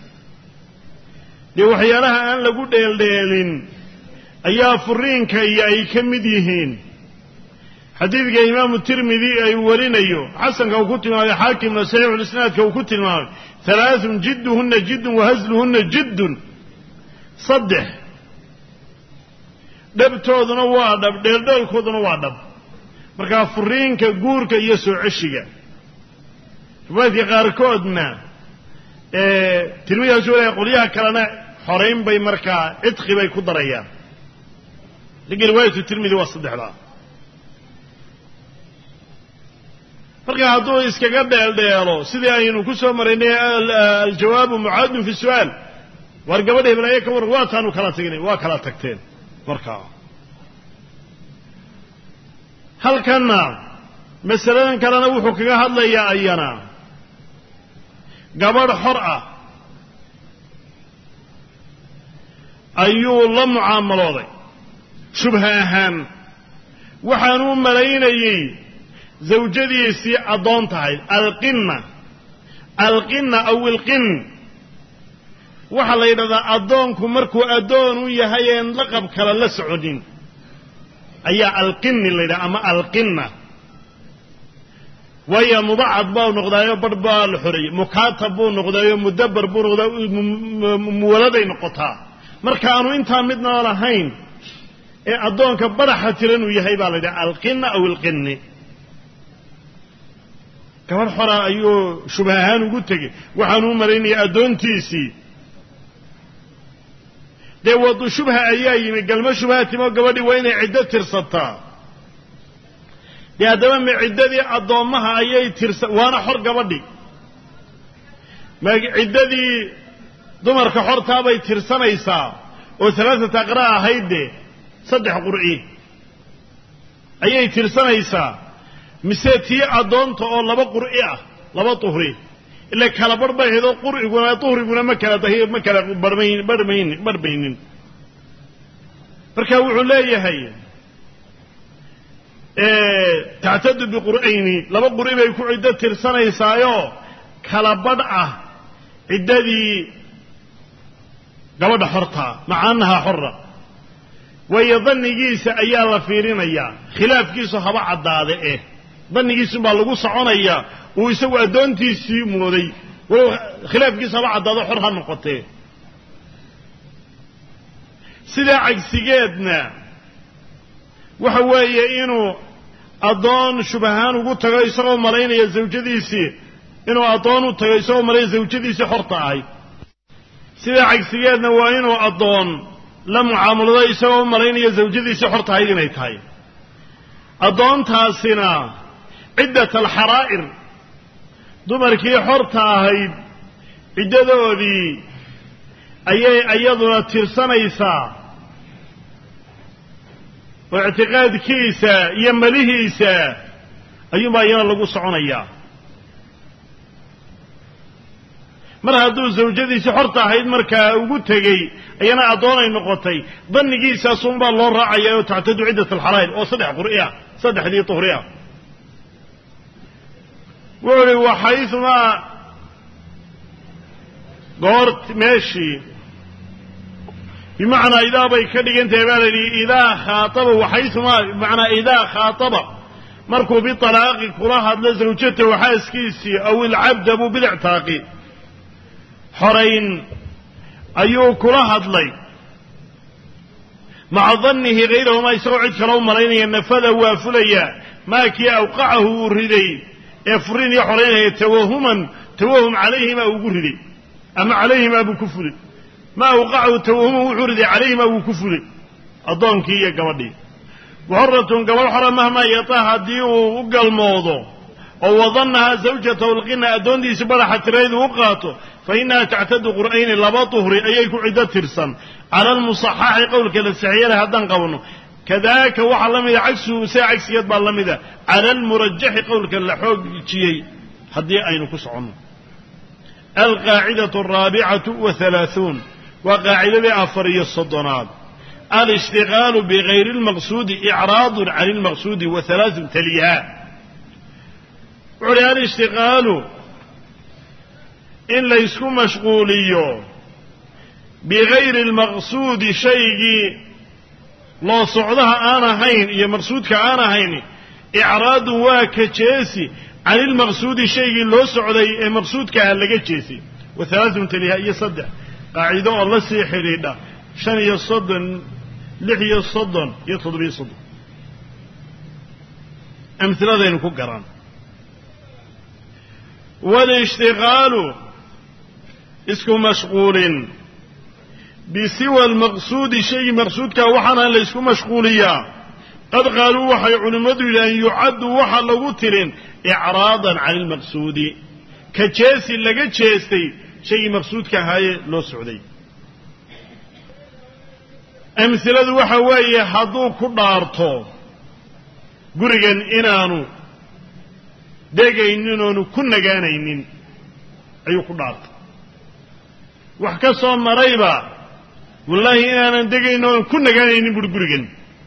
dee waxyaalaha aan lagu dheeldheelin ayaa furiinka iyo ay ka mid yihiin xadiidka imaamu tirmidi ay warinayo xasanka uu ku tilmaamay xaakimna saxiixul isnaadka uu ku tilmaamay halaathun jidduhunna jiddun wa hazluhunna jiddun saddex dhabtooduna waa dhab dheeldheelkooduna waa dhab markaa furiinka guurka iyo soo ceshiga riwaayadka qaarkoodna tirmidaas walaay qolyaha kalena xorayn bay markaa cidqi bay ku darayaan laakiin riwaayatu tirmidi waa saddexdaa markaa hadduu iskaga dheeldheelo sidii aynu ku soo maraynay aljawaabu mucaadun fi su'aal war gabadha heblaye ka waran waataanu kala tagnay waa kala tagteen markaa halkanna masaladan kalena wuxuu kaga hadlayaa ayana gabadh xor ah ayuu la mucaamalooday shubha ahaan waxaan u malaynayey zawjadiisii addoon tahay alqinna aw ilqin waxaa la yidhahdaa addoonku markuu addoon u yahay een laqab kale la soconin ayaa alqinni la yidhaha ama alqinna waayo mudacad baa noqdaayo badh baa la xoreeyey mukaatab buu noqdaayo mudabbar buu noqdaa muwaladay noqotaa markaanu intaa midna lahayn ee addoonka badaxa tiran uu yahay baa la yidhaha alqinna aw ilqinni gabadh xora ayuu shubha ahaan ugu tegey waxaanu u malaynayaa addoontiisii dee wadu shubha ayaa yimi galmo shubhaatimoo gabadhii waa inay ciddo tirsataa dee haddaba ma ciddadii addoommaha ayay waana xor gabadhi ma ciddadii dumarka xortaabay tirsanaysaa oo alaaata aqra ahayd dee 3 qur'i ayay tirsanaysaa mise tii addoonta oo 2 qur'i ah 2 tuhri ila kala barbaydo qur'iguna ma kala barbaynin marka wuxuu leeyahay تعتد بقرئين لما قرئ بيكون عدة ترسانة يسايو كلا بدعة عدة دي قبض حرطها مع أنها حرة ويظن جيس أيا لفيرين أيا خلاف جيس هبع الدادة إيه ظن جيس بالغو صعون أيا ويسوى دونتي سيموري خلاف جيس هبع الدادة حرها النقطة سلا عكسيجادنا وحوي إنه أضان شبهان وقلت غيسوا مرين يا زوجتيسي إنه أضان وتغيسوا مرين زوجتيسي حرطاي سيدا عكسيادنا وإنه أضان لم عامل غيسوا مرين يا زوجتيسي حرطاي لنيتاي أضان تاسنا عدة الحرائر دمركي حرطاي عدة ذي أيضنا ترسانيسا واعتقاد كيسا يمليهيسا أيما ينا لغو سعونيا mar hadduu zawjadiisii xorta ahayd markaa ugu tegey ayana addoonay noqotay dannigiisaasunbaa loo raacaya oo tactadu ciddat alxalaayl oo 3 qur'i ah 3dii tuhri ah wuxuu uhi waxayumaa goort meeshii bimacnaa idaa bay ka dhigantahay baa layidhi idaa khaaaba waxayumaa bimacnaa idaa khaaaba markuu bitalaaqi kula hadlo zawjatahu xaaskiisii aw ilcabda buu bilictaaqi xorayn ayuu kula hadlay maca dannihi hayrahumaa isagoo cid kale u malaynaya nafada waa fulayaa maa kii awqacahu uu riday ee furiin iyo xoraynaya tawahum calayhimaa ugu riday ama calayhimaa buu ku fulay maa awqacahu tawahuman wuxuu riday calayhimaa wuu ku fulay addoonkii iyo gabadhii waxoratun gabadh xora mahmaa yataa haddii uu u galmoodo oo wadannahaa zawjatahu lqina addoontiisi badaxa tiraydu u qaato fa innaha tactadu qur'ayni 2 tuhri ayay ku ciddo tirsan cala almusaxaxi qowlka la saxiixyale haddaan qabanno kadaaka waxaa la mida cagsuhu se cagsigeed baa la mida cala almurajaxi qowlka la xoojiyey haddii aynu ku soconno alqaacidatu araabicatu wahalaaثuun waa qaacidadii 430 alishtigaalu bigayri اlmaqsuudi icraadu can اlmaqsuudi wahalaaثun taliha wuxu uhi alishtigaalu in laysku mashquuliyo bigayri اlmaqsuudi shaygii loo socdaha aan ahayn iyo maqsuudka aan ahayn icraadun waa ka jeesi can ilmaqsuudi shaygii loo socday ee maqsuudkaha laga jeesay wahalaaثun taliha iyo 3 qaacido oo la sii xidhiidha 5 iyo 30 6 iyo 30 iyo 7 iyo 30 amhiladaynu ku garan walishtigaalu isku mashquulin bisiwa almaqsuudi shaygii maqsuudkaa waxaana la ysku mashquuliyaa qad qaaluu waxay culimmadu yidhaaheen yucaddu waxa lagu tirin icraadan can ilmaqsuudi ka jeesi laga jeestay shaygii maqsuudka ahaayee loo socday amhiladu waxa weeye hadduu ku dhaarto gurigan inaanu degaynin oonu ku nagaanaynin ayuu ku dhaartay wax ka soo marayba wallaahi inaanan degaynin oon ku nagaanaynin buuri gurigan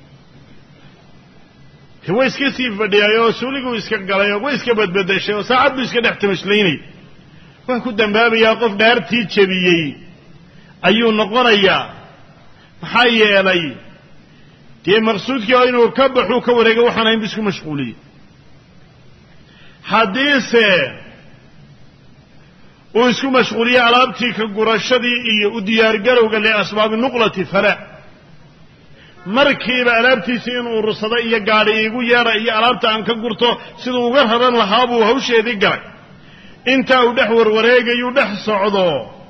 way iska sii fadhiyay oo suuliguu iska galay oo way iska badbadashay oo saacad buu iska dhex tamashlaynay waa ku dambaabayaa qof dhaartii jebiyey ayuu noqonayaa maxaa yeelay dee maqsuudkii oo inuu ka baxuu ka wareegay waxaan ahayn bu isku mashquuliyey haddiise uu isku mashquuliyey alaabtii ka gurashadii iyo u diyaargarowga liasbaabi nuqlati fala markiiba alaabtiisii inuu urursada iyo gaadhi iigu yeedha iyo alaabta aan ka gurto siduu uga raran lahaa buu hawsheedii galay intaa uu dhex warwareegayuu dhex socdo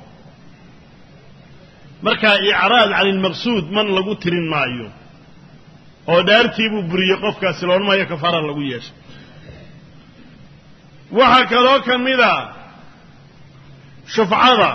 markaa icraad can ilmaqsuud man lagu tirin maayo oo dhaartii buu buriyey qofkaasi loodhan maayo kafaara lagu yeeshay waxaa kaloo ka mida shufcada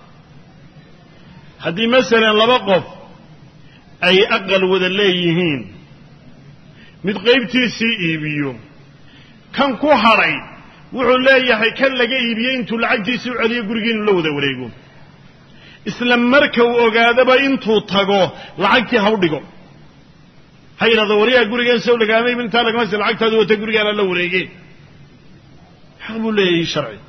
haddii masalan 2 qof ay aqal wada leeyihiin mid qaybtiisii iibiyo kan ku hadhay wuxuu leeyahay kan laga iibiyey intuu lacagtiisii u celiyo gurigii inuu la wada wareego isla marka uu ogaadaba intuu tago lacagtii ha u dhigo ha yidhahdo waryaa gurigan sow lagaama iibin intaa lagama si lacagtaadu wata gurigaana la wareege xaq buu leeyahay sharci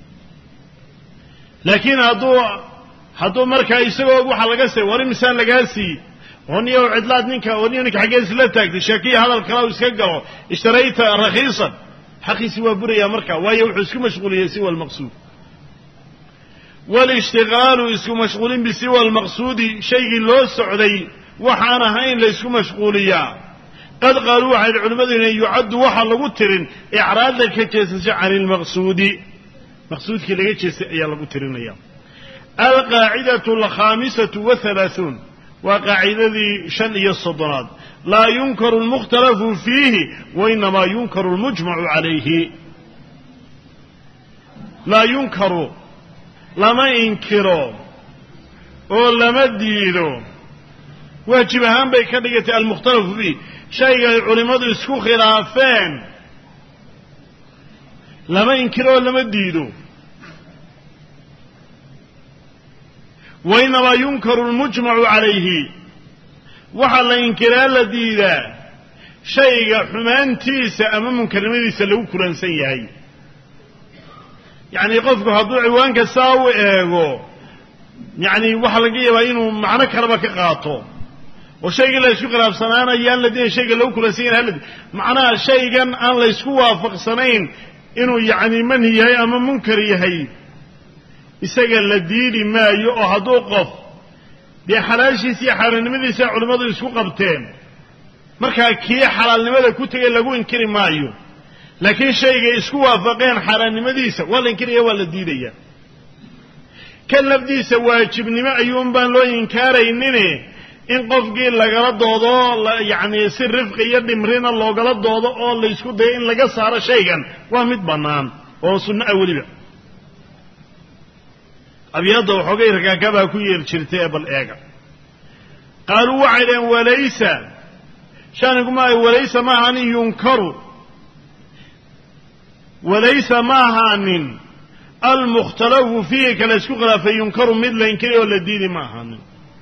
laakiin hadduu markaa isagoo waxaa laga say war imisaan lagaa siiy oniyo cidlaad ninka xaggees la taagtay sheekiya hadal kala iska galo ishtarayta rakhiisan xaqiisii waa burayaa markaa waayo wuxuu isku mashquuliyey siwa almaqsuud walishtigaalu isku mashquulin bisiwa almaqsuudi shaygii loo socday waxaan ahayn la isku mashquuliyaa qad qaaluu waxay culimmadu inay yucaddu waxa lagu tirin icraadda ka jeesasho can ilmaqsuudi maqsuudkii laga jeestay ayaa lagu tirinaya alqaacidatu alkhaamisatu wahalaaثuun waa qaacidadii 35 laa yunkaru almukhtalafu fiihi wainamaa yunkaru almujmacu calayhi laa yunkaru lama inkiro oo lama diido waajib ahaan bay ka dhigatay almukhtalafu fiih shayga ay culimmadu isku khilaafeen lama inkiro oo lama diido وإنما ينكر المجمع عليه وحل إنكرا لديدا شيء حمان تيسا أمام كلمة لو كران سيئي يعني قفك هدو عوانك ساوي ايغو يعني وحلقية بأنه معنى كربك قاطو وشيء لا يشكر بسنانا يان لديه شيء لو كران سيئي معنى شيء أن لا يسكوا فقصنين إنه يعني من هي أمام منكر يهي isaga la diidi maayo oo haduu qof bi xalaashiisa iyo xaaraannimadiisa culimadu isku qabteen marka kii xalaalnimada ku tagay lagu inkiri maayo laakiin shayga isku waafaqeen xaaraannimadiisa wala inkiriyo wala diidaya kan lafdiisa waajibnimo ayuun baan loo inkaaraynin in qofkii lagala doodo yaani si rifqi iyo dhimrina loogala doodo oo la isku dayo in laga saaro shaygan waa mid banaan oo sunna waliba أبيض وحقير كاكبا كوير شرتيب الإيقا قالوا وعدا وليس شانكم وليس معهن ينكر وليس معهن المختلف فيه كالاسكغلا فينكر مثل ينكري ولا الدين معهن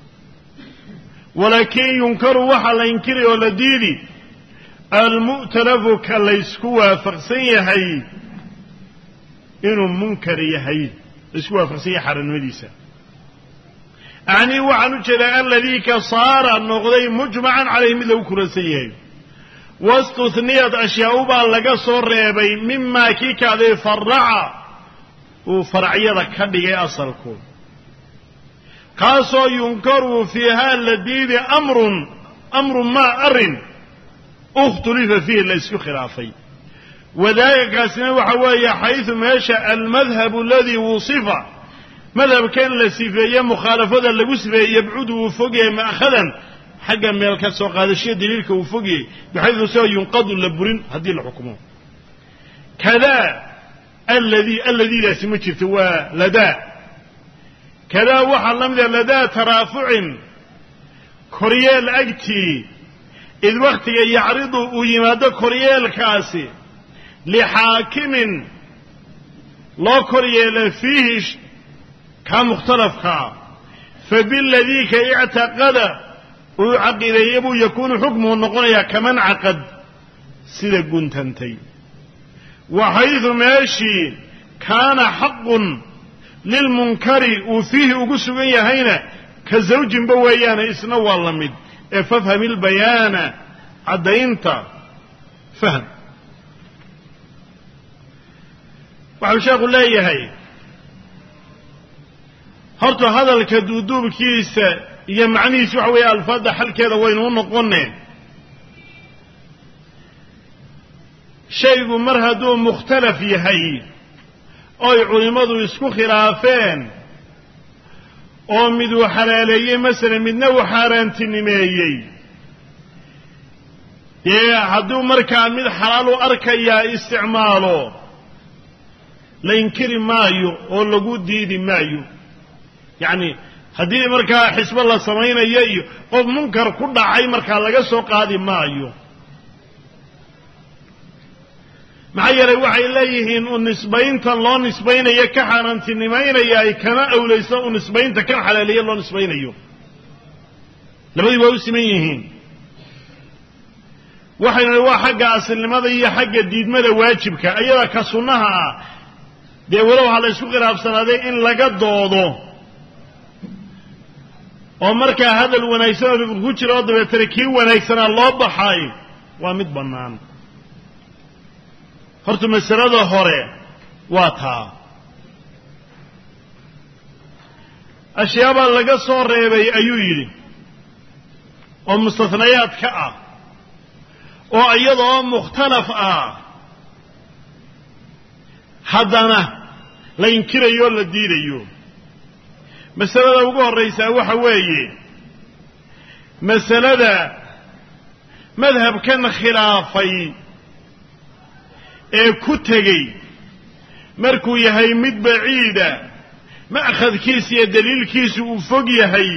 ولكن ينكر وحل ينكري ولا الدين المؤتلف كالاسكوا فقسيه هي إنه منكر يهي اسكوا فقسيه حرن مديسة يعني وعنو جدا الذي كصار النقضي مجمعا عليه مثل كرسيه واستثنيت أشياء بالغا صريبي مما كيك هذه فرع وفرعية كدغي أصلكم قاسو ينكر فيها الذين أمر ما أرن اختلف فيه ليس خلافي وذلك اسمه حوايا حيث ماشى المذهب الذي وصف مذهب كان لسيفيا مخالفة اللي وصفه يبعد وفوقه مأخذا حقا من الكسوق هذا الشيء دليلك وفوقه بحيث سوى ينقض اللبرين هذه الحكومة كذا الذي لا سمجت هو لدى كذا وحلم ذا لدى ترافع كوريال أجتي إذ وقت يعرض ويماد كوريال كاسي لحاكم لا كوريال فيه كمختلف فبالذي كاعتقد ويعقد يبو يكون حكمه النقضية كمن عقد سيدة قنتنتي وحيث ماشي كان حق للمنكر وفيه وقسوية هنا كزوج بويانا اسنوى اللمد فافهم البيان عدينت فهم وعشاق الله يهي هرتو هذا الكدودوب كيس يمعني سوحوي الفضة حل كذا وينون نقنين شيء مرهدو مختلف يهي أي علماء يسكو خلافين أو مدو حلالي مثلا من نو حاران تنميي يهدو مركا من حلالو أركيا استعمالو لينكر مايو أو لقود ديدي مايو يعني هدي مركا حسب الله سمعين يأيو قف منكر كل عاي مركا لغا سوق هذه مايو معايا وحي إليهن ونسبين الله نسبين يكحنا انت نمين يأي كما أو ليس ونسبين تكن حلالي الله نسبين يو لبدي واسميهن وحي نوا حق أصل لماذا هي حق الديد ماذا واجبك أيضا كسنها دي ولو على سوق الأبصر هذا إن لقد ضوضو ومركا هذا الونايسان بفقوش الأرض بيتركيه ونايسان الله بحاي وامد بنان horta masalada hore waa taa ashyaaba laga soo reebay ayuu yiri oo mustafnayaad ka ah oo iyadoo mukhtalaf ah hadana la inkirayo la diidayo masalada ugu horeysa waxa weeye masalada madhabkan khilaafay ee ku tagay markuu yahay mid baciida ma'khadkiisa iyo daliilkiisa uu fog yahay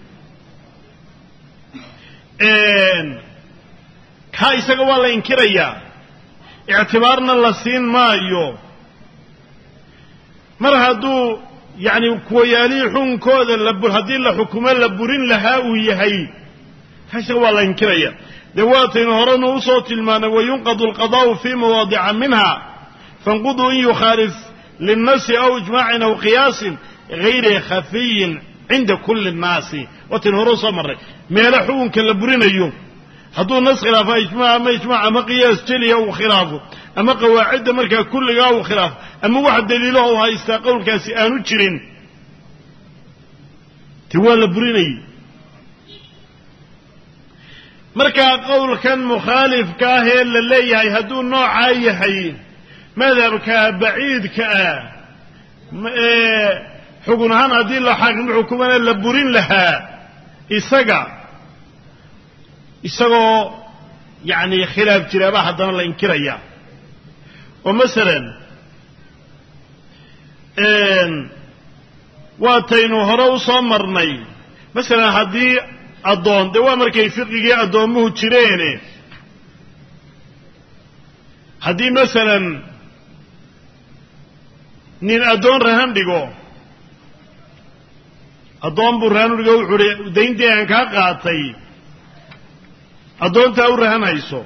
ka isaga waa la inkirayaa i'tibaarna la siin maayo mar hadduu يعني كويالي حون كوذا هدي الحكومة لبرين لها ويهي هذا هو الله ينكريا دواتين هرن وصوت الماء وينقض القضاء في مواضع منها فانقضوا إن يخالف للناس أو إجماع أو قياس غير خفي عند كل الناس وتنهروا صمر ما لحون كالبرين أيوم هدو الناس خلافة إجماع أما قياس تلي أو خلافه أما قواعد مركا كل أو خلاف أما واحد دليله هو يستقول كاسئان وشرين توال بريني مركا قول كان مخالف كاهل للي هدو النوع عايحي ماذا بكا بعيد كا حقنا هنا دي الله حاكم حكومنا لبورين لها إساقو يعني خلاف جرابا حدنا الله ينكريا ومثلا واتينو هرو صمرني مثلا هدي أدون دوا مركي فقهي أدومه جريني هدي مثلا نين أدون رهان ديقو أدون برهان ديقو دين دي أنكا قاتي أدون تاو رهان هايسو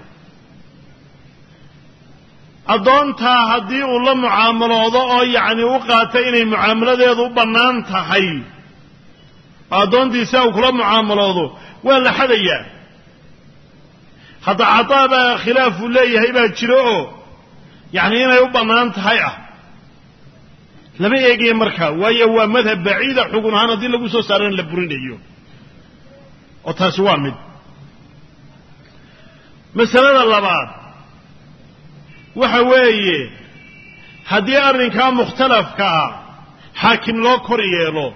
أدونتها هدي والله معاملة يعني وقعت إني معاملة يضو بنان تحي أدونتي ساو كل معاملة ولا حديا حتى عطابا خلاف لي هيبا تشروه يعني هنا يبقى بنان تحي لما يجي مركا وهو مذهب بعيد حقنا هنا دي لقوا سارين لبرين ايو وتاسوامد مثلا الله بعد وحوي هدي أرنكا مختلف كا حاكم لو كوريالو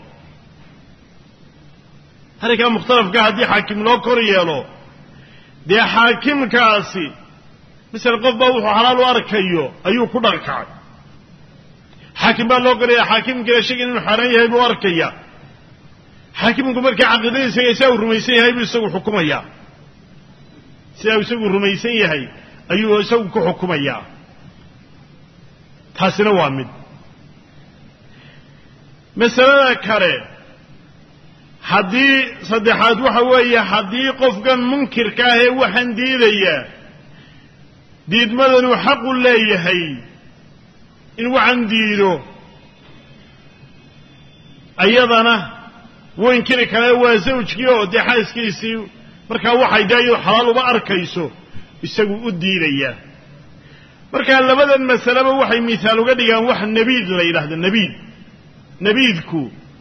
هركا مختلف كا هدي حاكم لو كوريالو دي حاكم كاسي مثل قف بوحو حلال واركيو أيو كدركا حاكم لو كوريا حاكم كلا شيء إنه حرام يهيب واركيا حاكم كبرك عقدين سيساو رميسين يهيب يساو حكوميا سيساو رميسين يهيب أيوه يسوي كحكومية تحسنا وامد مثلا كره حدي صدحات وحوية حدي قفقا منكر كاهي وحن ديدية ديد مدن حق الله هي إن وحن ديدو أيضا وإنكر كاهي وزوجكيو دي حاس كيسيو مركا وحي دايو حلال وبأركيسو isagu u diidaya marka labadan masalaba waxay miisaal uga dhigaan wax nabiid la yiraahdo nabiidku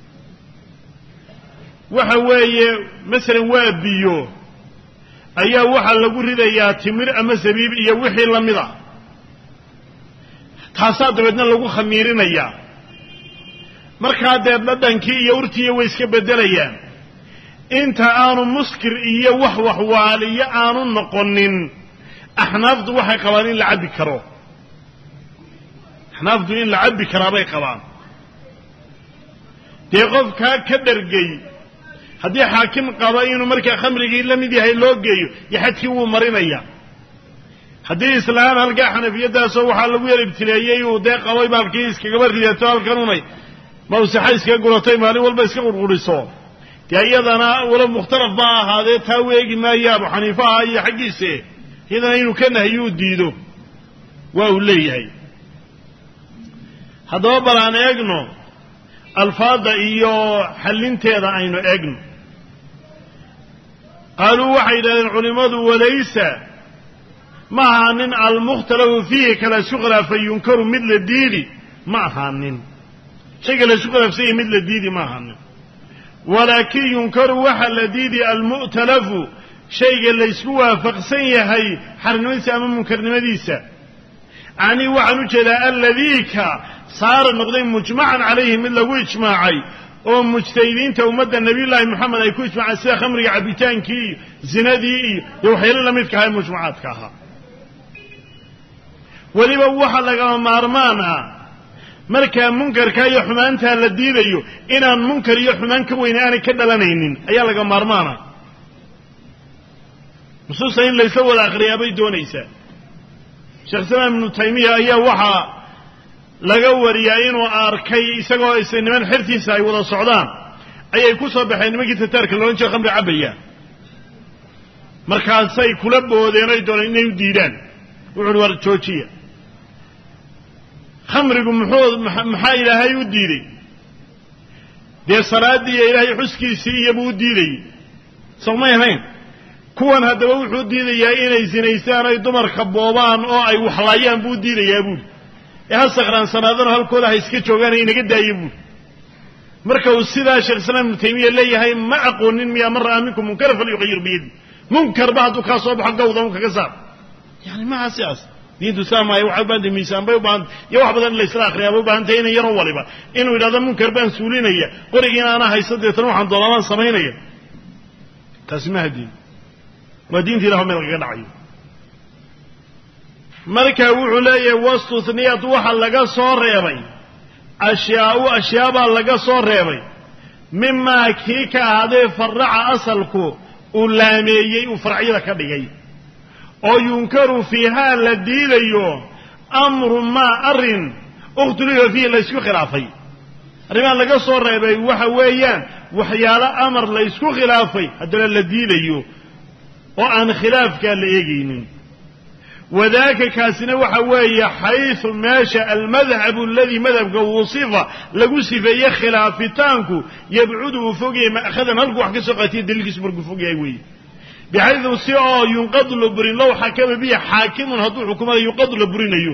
waxa weeye masalan waa biyo ayaa waxa lagu ridayaa timir ama sabiib iyo wixii la mid ah taasa dabadna lagu khamiirinaya marka dhadhankii iyo urtii way iska bedelayaan inta aanu muskir iyo wax waaliyo aanu noqonin أحنافdu waxay qabaan in la cabi karo أحنافdu in la cabi karo bay qabaan dee qofka ka dhargay haddii xaakim qaba inuu markaa khamrigii la mid yahay loo geeyo yaxadkii wuu marinaya haddii islaam halkaa xanafiyadaasoo waxaa lagu yar ibtileeyey uu dee qabay baalkii iskagaba ridato halkan unay mawsaxa iskaga guratay maalin walba iska qurquriso dee iyadana wala mukhtalaf ba ahaadee taa weegi maayo abu xaniifaha iyo xaggiise إذا إنه كان يوديده وأوليه هذا بلان أجنو الفاظ إيو حلين تيدا أينو أجنو قالوا وحيدا العلماء وليس معهن المختلف فيه كلا شغل فينكر مثل الدين معهن شغل شغل فيه مثل الدين معهن ولكن ينكر وحل الدين المؤتلف شيء اللي يسوى فقسيه هي حرنويسة أمام منكرنمديسة يعني وعنو جدا الذيك صار النقدين مجمعا عليه من لو إجماعي ومجتهدين تومد النبي الله محمد يكون إجماع السياخ خمري عبيتان كي زندي يوحي لنا مثل هاي المجموعات كاها ولي بوحا لقى مارمانا مركا منكر كا يحمان تهلا الدينيو إنا منكر يحمان كوين أنا كدا لنينين أيها لقى مارمانا خصوصا إن ليسوا الآخرية بي دونيسا شيخ سلام ابن تيمية أيها وحا laga wariyaa inuu arkay isagoo niman xirtiisa ay wada socdaan ayay ku soo baxeen nimankii tataarka loolan jiray khamri cabaya markaasay kula boodeen ay dooneen inay u diidaan wuxuu war joojiya khamrigu maxaa ilaahay u diiday dee salaadii ilaahay xuskiisii iyo buu u diiday soomay ahayn kuwan haddaba wuxuu diidayaa inay zinaystaan ay dumarka boobaan oo ay waxlaayaan buu diidayaa buuli ee ha sakraansanaadana halkooda ha iska joogaan ay inaga daayo buuli marka uu sidaa sheekh islaam ibnu taymiya leeyahay ma aqoonin miyaa man ra'aa minkum munkara falyughayir biyadi munkarba hadduu kaa soo baxo gawda un kaga saar yani maha sidaas diintu saamaayo waxay u baahantay miisaan bay u baahantay iyo wax badan in la isla akhriyaa bay u baahantahay inan yaroo waliba inuu yidhahdo munkar baan suulinaya qorigiina ana hayso deetana waxaan doonaa baan samaynaya taasi maha diin waa diinta ilaho meel kaga dhacayo marka wuxuu leeyahay wastuhniyat waxa laga soo reebay ashyaabaa laga soo reebay mimaa kii ka ahaadee faraca asalku uu laameeyey uu farcyada ka dhigay oo yunkaru fiihaa la diidayo amru maa arrin ukhtulifa fiihi laysku khilaafay arrimaha laga soo reebay waxa weeyaan waxyaalo amar laysku khilaafay haddana la diidayo oo aan khilaafkaa la eegaynin wadaaka kaasina waxa weeye xaysu meesha almadhabu aladii madhabka wusifa lagu sifeeye khilaafitaanku yabcudu uu fogyahay ma'khadan halku wax ka soo qaatiya daliilkiisu markuu fogyahay weeye bixaydu si oo yunqadu la burin low xakama bihi xaakimun hadduu xukumada yunqadu la burinayo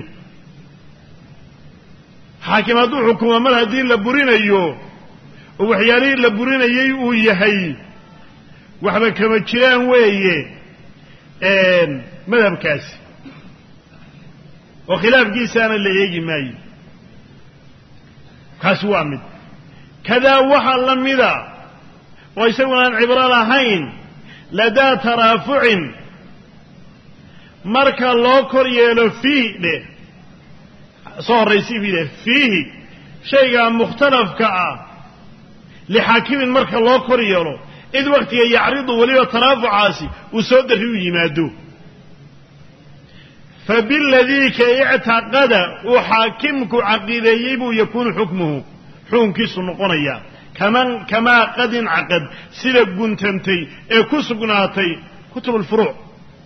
xaakim hadduu xukumo mar haddii la burinayo oo waxyaalihii la burinayay uu yahay waxba kama jiraan weeye madhabkaasi oo khilaafkiisaana la eegi maayo kaasi waa mid kadaa waxa la mida oo isaguna aan cibro lahayn ladaa taraafucin marka loo kor yeelo fiihi dheh soo horraysii bi dheh fiihi shaygaa mukhtalafka ah lixaakimin marka loo kor yeelo id waktiga yacridu weliba taraafucaasi uu soo darri u yimaado fabiladii ka ictaqada uu xaakimku caqiideeyey buu yakuunu xukmuhu xukunkiisu noqonayaa kamaa qad incaqad sida guntantay ee ku sugnaatay kutub alfuruuc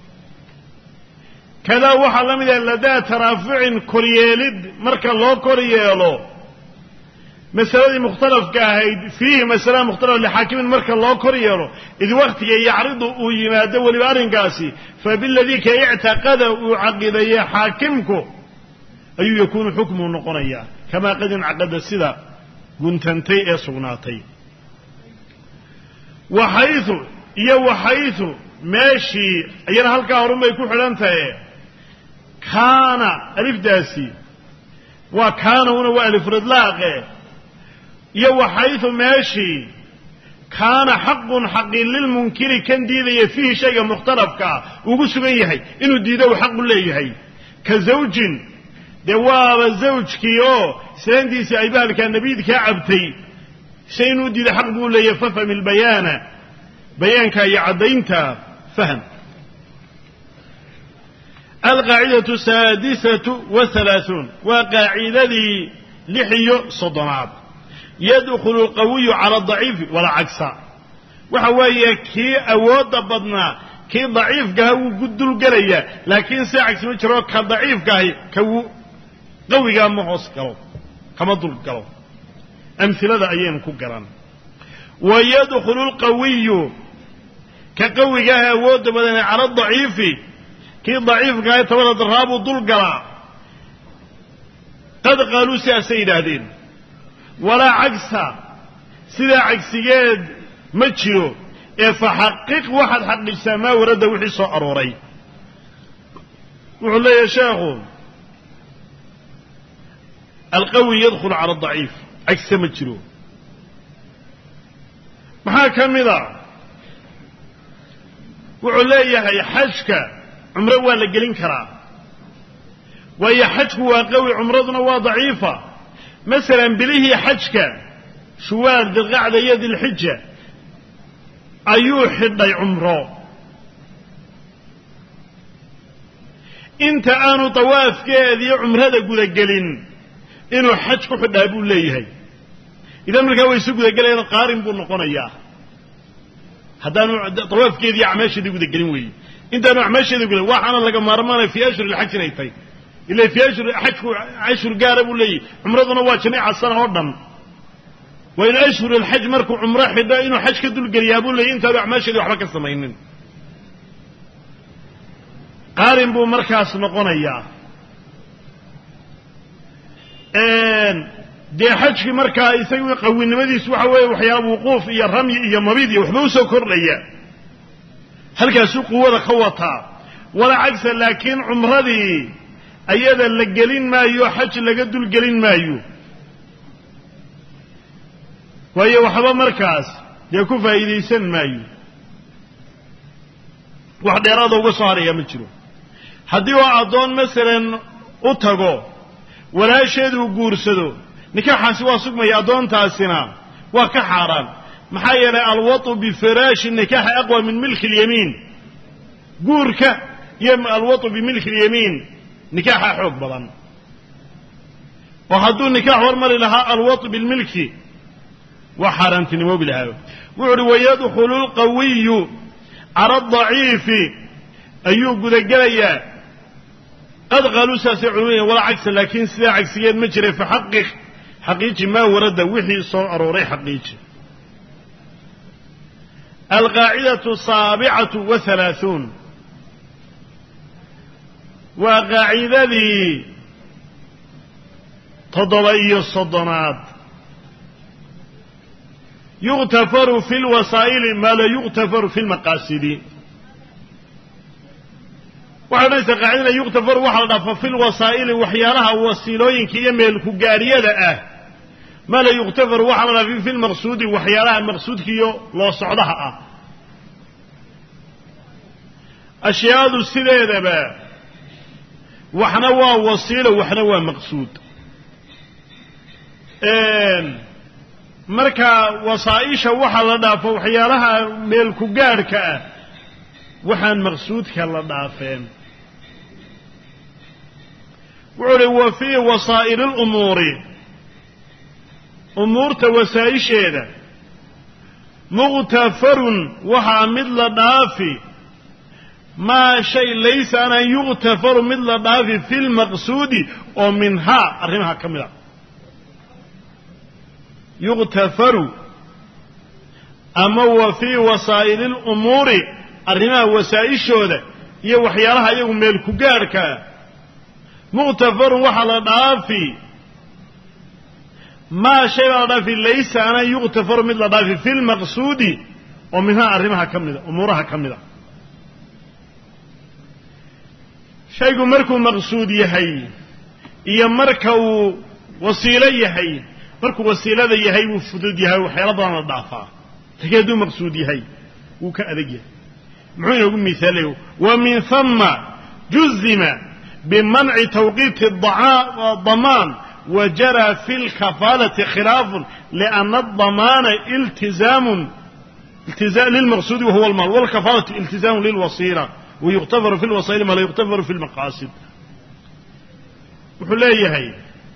kadaa waxaa la mid ah ladaa taraafucin koryeelid marka loo kor yeelo masaladii mukhtalafka ahayd fiihi masalada mukhtalaf lixaakimin marka loo kor yeelo id waktiga yacridu uu yimaado weliba arrinkaasi fabiladii ka ictaqada uu caqiideeyey xaakimku ayuu yakuunu xukmuhu noqonayaa kamaa qad incaqada sida guntantay ee sugnaatay waxaytu meeshii iyana halkaa horun bay ku xidhan tahay kaana alifdaasi waa kaanawna waa alifradlaaqe iyo waxaytu meeshii kaana xaqun xaqin lilmunkiri kan diidaya fiihi shayga mukhtalafkaa ugu sugan yahay inuu diido uu xaqu leeyahay ka zawjin dee waaba zawjkii oo islaantiisii ay bahalkaa nabiidkaa cabtay shay inuu diido xaq buu leeyahay fafham ilbayaana bayaanka iyo caddaynta fahm alqaacidatu saadisatu wahalaaثuun waa qaacidadii 36 yadkhulu alqawiyu cala adaciifi walaa cagsa waxa weeye kii awoodda badnaa kii daciifkaha wuu dulgelayaa laakiin si cagsi ma jiro ka daciifkaahi ka qawigaa ma hoos galo kama dul galo amhilada ayaynu ku garan wa yadkhulu alqawiyu ka qawigaaha awoodda badane cala adaciifi kii daciifkaahi tabada daraabuu dul galaa qad qaaluu sidaasay yidhaahdeen walaa cagsa sidaa cagsigeed ma jiro ee faxaqiq waxaad xaqiijisaa maa waradda wixii soo arooray wuxuu leeyahay sheekhu alqawi yadkhulu cala adaciif cagse ma jiro maxaa ka mid a wuxuu leeyahay xajka cumro waa la gelin karaa waayo xajku waa qawi cumraduna waa daciifa masalan bilihii xajka shuwaal dilqacda iyo dilxija ayuu xidhay cumro inta aanu dawaafkeediyo cumrada gudagelin inuu xaj ku xidhaa buu leeyahay idan markaa way isu gudagelayaan qaarin buu noqonayaa haddaanu tawaafkeedii acmaasheedii gudagelin weeye intaanu acmaasheedii guda waxaana laga maarmaanaya fii ashhur alxaj inay tahay ilaa fii xajku ashhur gaara buu leeyahay cumraduna waa jamiica sana oo dhan waa in ashhur alxaj markuu cumro xidho inuu xaj ka dulgeliyaa buu leeyahay intaanu acmaasheedii waxba ka samaynin qaarin buu markaas noqonayaa dee xajkii markaa isaga qawinimadiisu waxa weeye waxyaaba wuquuf iyo ramyi iyo mabid iyo waxba usoo kordhaya halkaasuu quwada ka wataa walaa cagsa laakiin cumradii ayada la gelin maayo xaj laga dul gelin maayo waayo waxba markaas dee ku faa'iidaysan maayo wax dheeraada uga soo haraya ma jiro haddii oo addoon masalan u tago walaasheedu guursado nikaaxaasi waa sugmaya addoontaasina waa ka xaaraan maxaa yeelay alwatu bifiraashi nikaaxa aqwa min milki اlyamiin guurka iyo alwatu bimilki اlyamiin nikaaxa xoog badan oo hadduu nikaax hormari lahaa alwatu bilmilki waa xaaraantinimoobi lahaa wuxu uhi wayadkhulu اlqawiyu cala adaciifi ayuu gudagelayaa qad qaaluu saasay culumaya walaa cagsa laakiin sidaa cagsigeed ma jiray faxaqiq xaqiiji maa warada wixii soo arooray xaqiiji alqaacidatu saabicatu wa halaaثuun waa qaacidadii 7 yughtafaru fi lwasaa'ili maa la yughtafaru fi lmaqaasidi waxay odhanaysaa qaacidada yughtafaru waxaa la dhaafaa fi lwasaa'ili waxyaalaha wasiilooyinka iyo meelku gaariyada ah maa la yughtafaru waxaa la dhaafay fi lmaqsuudi waxyaalaha maqsuudka iyo loo socdaha ah ashyaadu sideedaba waxna waa wasiilo waxna waa maqsuud marka wasaa'isha waxaa la dhaafo waxyaalaha meelku gaadhka ah waxaan maqsuudka la dhaafeen wuxuu uhi wa fii wasaa'ili lumuuri umuurta wasaa'isheeda mughtafarun waxaa mid la dhaafi maa shay laysa an yughtafaru mid la dhaafi fi lmaqsuudi oo minhaa arrimaha ka mid a yughtafaru ama wa fii wasaa'ili lumuuri arrimaha wasaa'ishooda iyo waxyaalaha iyagu meel ku gaadhkaa mughtafarun waxaa la dhaafi maa shay baa la dhaafi laysa an yughtafaru mid la dhaafi fi lmaqsuudi oo minhaa arrimaha ka mida umuuraha ka mida shaygu markuu maqsuud yahay iyo marka uu wasiilo yahay markuu wasiilada yahay wuu fudud yahay waxyaala badan la dhaafaa laakiin hadduu maqsuud yahay wuu ka adag yahay muxuu inoogu miaalay wa min hama juzima bimanci tawqiiti damaan وجرى في الكفالة خلاف لأن الضمان التزام للمقصود وهو المال والكفالة التزام للوصيلة ويغتفر في الوصيلة ما لا يغتفر في المقاصد وحليه هي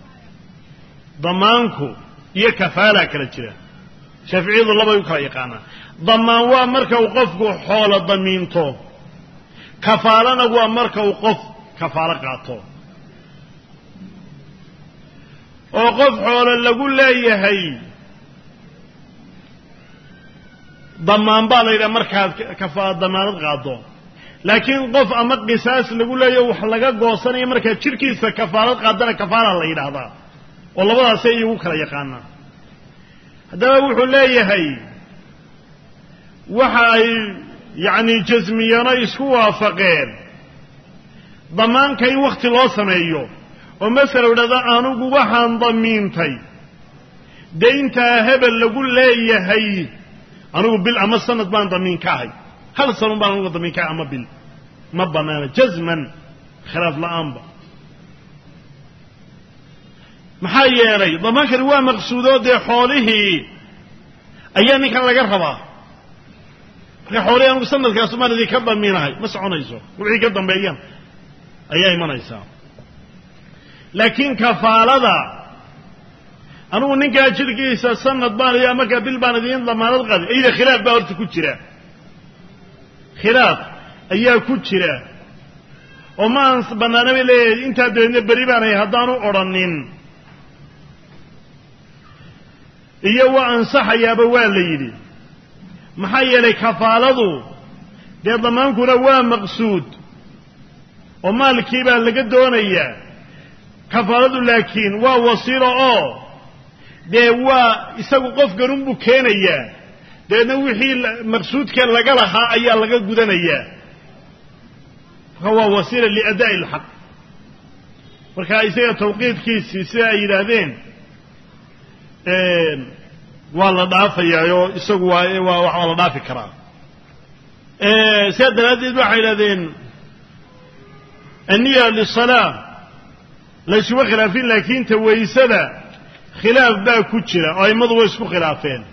ضمانكو هي كفالة كالجرة شافعي الله بيكا يقانا ضمان وامرك وقفكو حول ضمينتو كفالنا وامرك وقف كفالة قاطو oo qof xoolo lagu leeyahay damaan baa la yidhaha markaad kafaala damaanad qaado laakiin qof ama qisaas lagu leeyahay wax laga goosanayo markaad jirkiisa kafaalad qaadana kafaala la yidhaahdaa oo labadaasay iyagu kala yaqaanaan haddaba wuxuu leeyahay waxa ay yacni jasmiyano isku waafaqeen damaanka in wakhti loo sameeyo oo masala idhahda anugu waxaan damiintay dayntaa hebel lagu leeyahay anugu bil ama sanad baan damiin ka ahay hal sanun baan anugu damiin ka ahay ama bil ma banaana jazman khilaaf la'aanba maxaa yeelay damaankani waa maqsuudoo dee xoolihii ayaa ninkan laga rabaa marka xoolihii anugu sanadkaas maan idinka damiinahay ma soconayso wixii ka dambeeyaan ayaa imanaysaa laakiin kafaalada anugu ninkaa jirkiisa sanad baan iyo markaa bil baan idiin damaanad qaadi iyada khilaaf baa horta ku jira khilaaf ayaa ku jira oo ma aan bannaana bay leeyahay intaa dabeedna beri baanay haddaanu odhanin iyo waa ansaxayaaba waa la yidhi maxaa yeelay kafaaladu dee damaankuna waa maqsuud oo maalkii baa laga doonayaa kafaaladu laakiin waa wasiilo oo dee waa isagu qofkanunbuu keenayaa dabeedna wixii maqsuudka laga lahaa ayaa laga gudanayaa marka waa wasiila liadaa'i alxaq marka isaga tawqiidkiisii sida ay yidhaahdeen waa la dhaafayaa oo isagu waa la dhaafi karaa sidaa daraaddeed waxay yidhahdeen anniya lisalaa laysuma khilaafin laakiin ta waysada khilaaf baa ku jira oo a'immadu way isku khilaafeen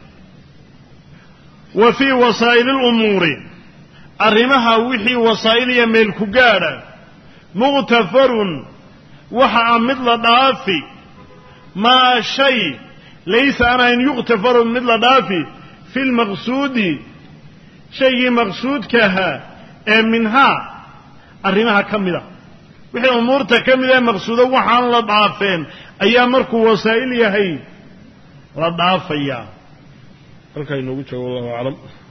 wa fii wasaa'ili lumuuri arrimaha wixii wasaa'il iyo meel ku gaadha muqtafarun waxa a mid la dhaafi maa shay laysa an ahayn yuqtafarun mid la dhaafi fi lmaqsuudi shaygii maqsuudkaha ee minhaa arrimaha ka mida wixii umuurta ka mid ee maqsuudo waxaan la dhaafeen ayaa markuu wasaa'il yahay la dhaafayaa halkaa inoogu joogo wallahu aclam